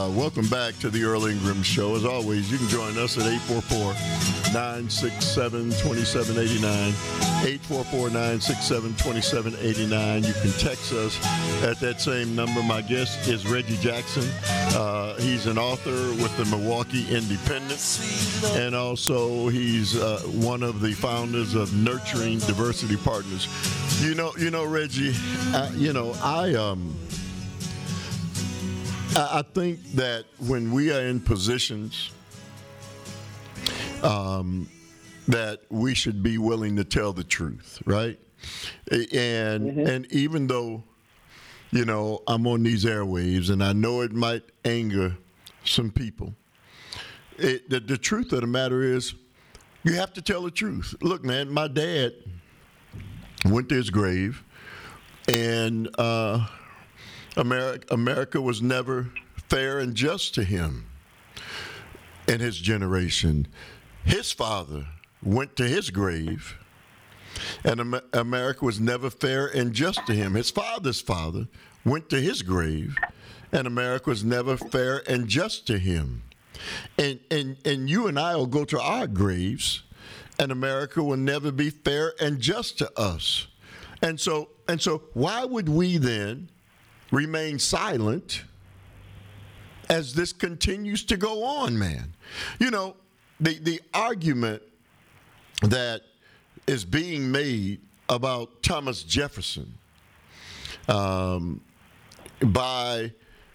Welcome back to the Earl Ingram Show. As always, you can join us at 844-967-2789. 844-967-2789. You can text us at that same number. My guest is Reggie Jackson. He's an author with the Milwaukee Independent, and also he's one of the founders of Nurturing Diversity Partners. You know, Reggie. I think that when we are in positions that we should be willing to tell the truth, right? And even though, I'm on these airwaves and I know it might anger some people, the truth of the matter is you have to tell the truth. Look, man, my dad went to his grave, and America was never fair and just to him and his generation. His father went to his grave, and America was never fair and just to him. His father's father went to his grave, and America was never fair and just to him. And you and I will go to our graves, and America will never be fair and just to us. And so why would we then remain silent as this continues to go on, man? The argument that is being made about Thomas Jefferson by,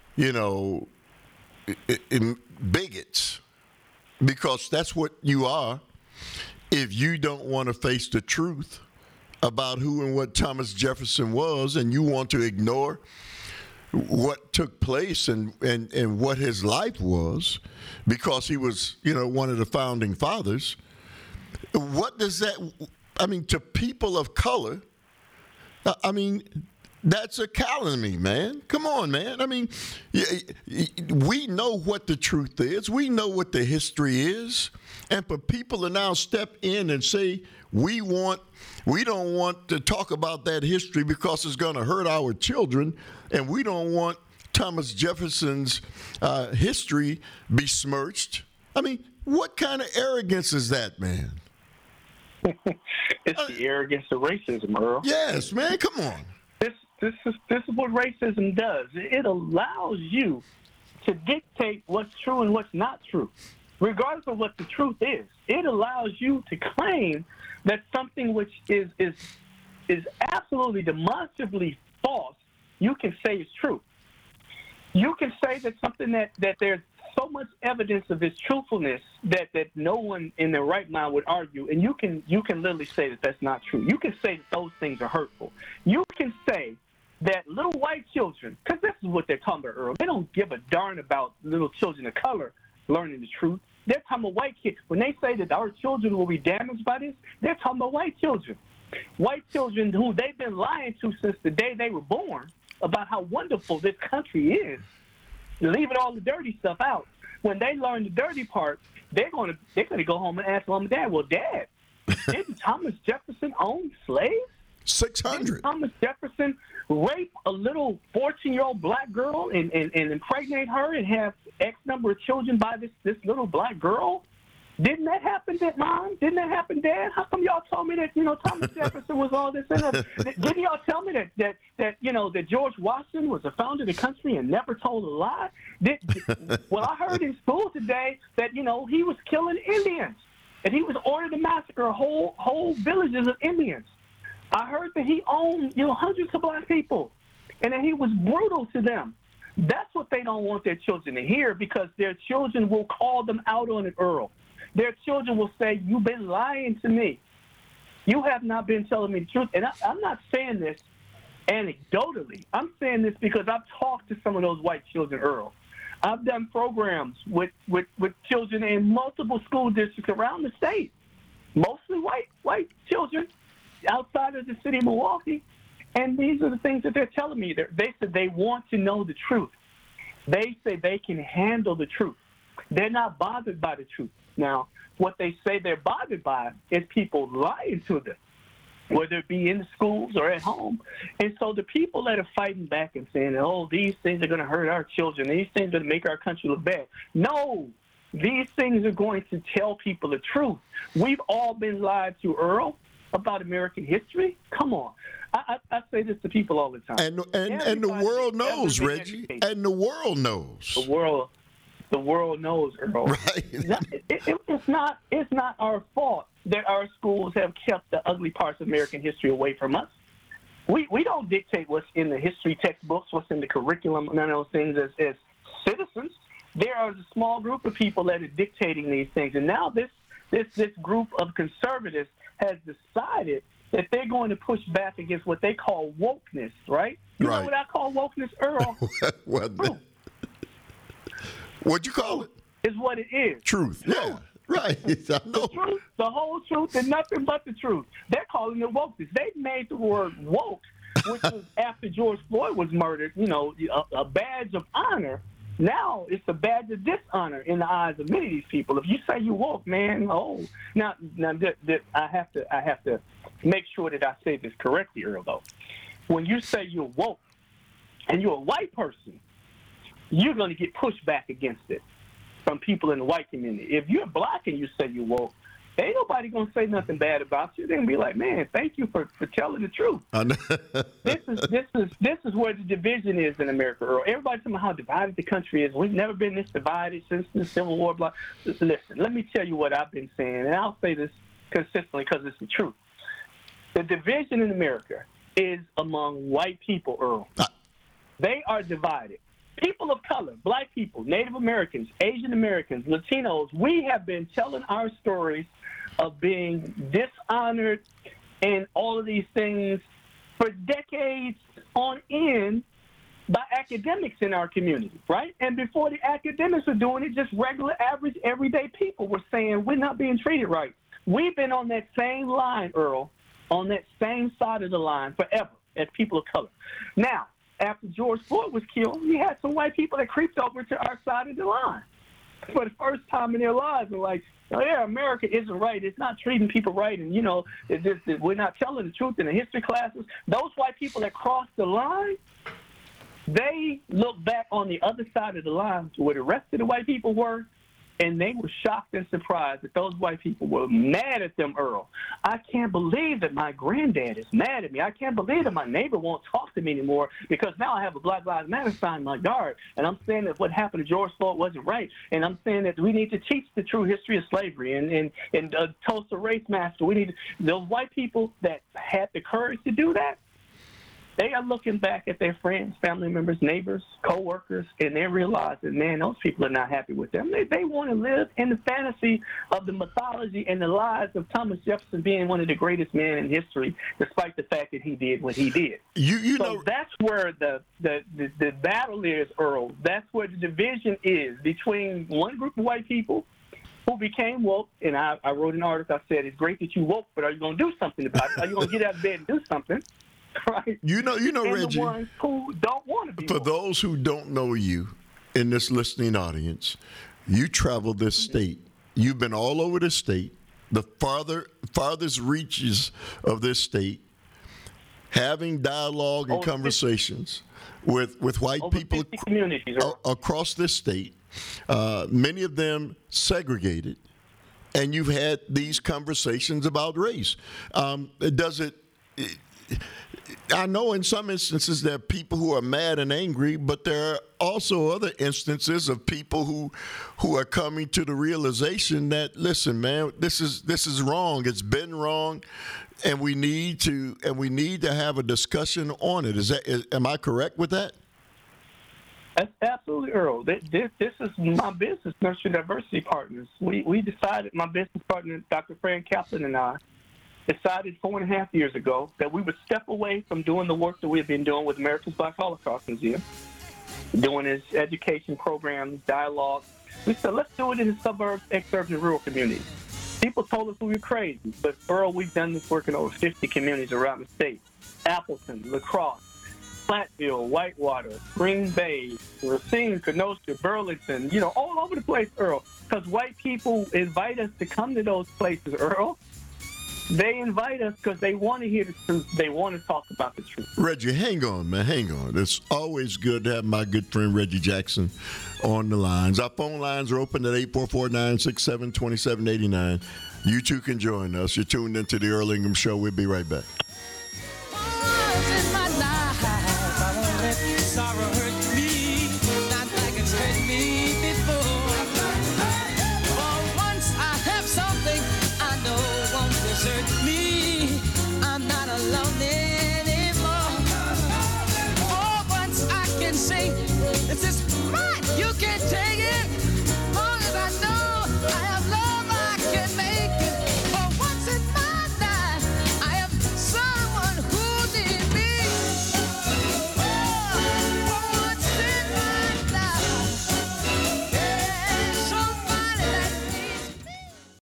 bigots, because that's what you are if you don't want to face the truth about who and what Thomas Jefferson was, and you want to ignore what took place and what his life was, because he was, one of the founding fathers. What does that, to people of color, that's a calumny, man. Come on, man. We know what the truth is. We know what the history is. And for people to now step in and say, we don't want to talk about that history because it's going to hurt our children, and we don't want Thomas Jefferson's history besmirched. What kind of arrogance is that, man? It's the arrogance of racism, Earl. Yes, man. Come on. This is what racism does. It allows you to dictate what's true and what's not true, regardless of what the truth is. It allows you to claim that something which is absolutely demonstrably false, you can say is true. You can say that something that there's so much evidence of its truthfulness that no one in their right mind would argue, and you can literally say that that's not true. You can say that those things are hurtful. You can say that little white children, because this is what they're talking about, Earl. They don't give a darn about little children of color learning the truth. They're talking about white kids. When they say that our children will be damaged by this, they're talking about white children. White children who they've been lying to since the day they were born about how wonderful this country is, leaving all the dirty stuff out. When they learn the dirty part, they're gonna go home and ask mom and dad, well, Dad, didn't Thomas Jefferson own slaves? 600. Didn't Thomas Jefferson rape a little 14-year-old black girl and impregnate her and have X number of children by this little black girl? Didn't that happen, Mom? Didn't that happen, Dad? How come y'all told me that, Thomas Jefferson was all this? Didn't y'all tell me that George Washington was the founder of the country and never told a lie? Well, I heard in school today that, he was killing Indians, and he was ordered to massacre whole villages of Indians. I heard that he owned, hundreds of black people, and that he was brutal to them. That's what they don't want their children to hear, because their children will call them out on it, Earl. Their children will say, you've been lying to me. You have not been telling me the truth. And I'm not saying this anecdotally. I'm saying this because I've talked to some of those white children, Earl. I've done programs with children in multiple school districts around the state, mostly white children outside of the city of Milwaukee. And these are the things that they're telling me. They said they want to know the truth. They say they can handle the truth. They're not bothered by the truth. Now, what they say they're bothered by is people lying to them. whether it be in the schools or at home. And so the people that are fighting back and saying, oh, these things are going to hurt our children, these things are going to make our country look bad. No, these things are going to tell people the truth. We've all been lied to, Earl, about American history. Come on. I say this to people all the time. And the world knows, Reggie. And the world knows. The world knows, Earl. Right. It's not our fault that our schools have kept the ugly parts of American history away from us. We don't dictate what's in the history textbooks, what's in the curriculum, none of those things as citizens. There are a small group of people that are dictating these things. And now this group of conservatives has decided that they're going to push back against what they call wokeness, right? You know what I call wokeness, Earl? What'd you call it? Is what it is. Truth. Yeah. Right. I know. The truth, the whole truth, and nothing but the truth. They're calling it wokeness. They made the word woke, which was after George Floyd was murdered, a badge of honor. Now it's a badge of dishonor in the eyes of many of these people. If you say you woke, man, now I have to make sure that I say this correctly, Earl, though. When you say you're woke and you're a white person, you're going to get pushed back against it from people in the white community. If you're black and you say you're woke, ain't nobody going to say nothing bad about you. They're going to be like, man, thank you for telling the truth. This is where the division is in America, Earl. Everybody's talking about how divided the country is. We've never been this divided since the Civil War. Blah. Listen, let me tell you what I've been saying, and I'll say this consistently because it's the truth. The division in America is among white people, Earl. They are divided. People of color, black people, Native Americans, Asian Americans, Latinos, we have been telling our stories of being dishonored and all of these things for decades on end by academics in our community, right? And before the academics were doing it, just regular, average, everyday people were saying we're not being treated right. We've been on that same line, Earl, on that same side of the line forever as people of color. Now, after George Floyd was killed, we had some white people that creeped over to our side of the line. For the first time in their lives, they're like, oh, yeah, America isn't right. It's not treating people right. And, we're not telling the truth in the history classes. Those white people that crossed the line, they look back on the other side of the line to where the rest of the white people were, and they were shocked and surprised that those white people were mad at them, Earl. I can't believe that my granddad is mad at me. I can't believe that my neighbor won't talk to me anymore because now I have a Black Lives Matter sign in my yard. And I'm saying that what happened to George Floyd wasn't right. And I'm saying that we need to teach the true history of slavery and Tulsa Race Master. Those white people that had the courage to do that, they are looking back at their friends, family members, neighbors, co-workers, and they're realizing, man, those people are not happy with them. They want to live in the fantasy of the mythology and the lies of Thomas Jefferson being one of the greatest men in history, despite the fact that he did what he did. So that's where the battle is, Earl. That's where the division is between one group of white people who became woke, and I wrote an article. I said, it's great that you woke, but are you going to do something about it? Are you going to get out of bed and do something? Right. You know, and Reggie, the ones who don't want to be. For those who don't know you in this listening audience, you travel this state. You've been all over the state, the farthest reaches of this state, having dialogue and conversations with white people across this state, many of them segregated, and you've had these conversations about race. I know in some instances there are people who are mad and angry, but there are also other instances of people who are coming to the realization that, listen, man, this is wrong. It's been wrong, and we need to have a discussion on it. Am I correct with that? That's absolutely, Earl. This is my business, Nurture Diversity Partners. We decided, my business partner, Dr. Fran Kaplan, and I, decided 4.5 years ago that we would step away from doing the work that we have been doing with America's Black Holocaust Museum, doing his education programs, dialogue. We said, let's do it in the suburbs, exurbs, and rural communities. People told us we were crazy, but Earl, we've done this work in over 50 communities around the state. Appleton, La Crosse, Platteville, Whitewater, Green Bay, Racine, Kenosha, Burlington, all over the place, Earl, because white people invite us to come to those places, Earl. They invite us because they want to hear the truth. They want to talk about the truth. Reggie, hang on, man. Hang on. It's always good to have my good friend Reggie Jackson on the lines. Our phone lines are open at 844-967-2789. You too can join us. You're tuned into the Earl Ingham Show. We'll be right back.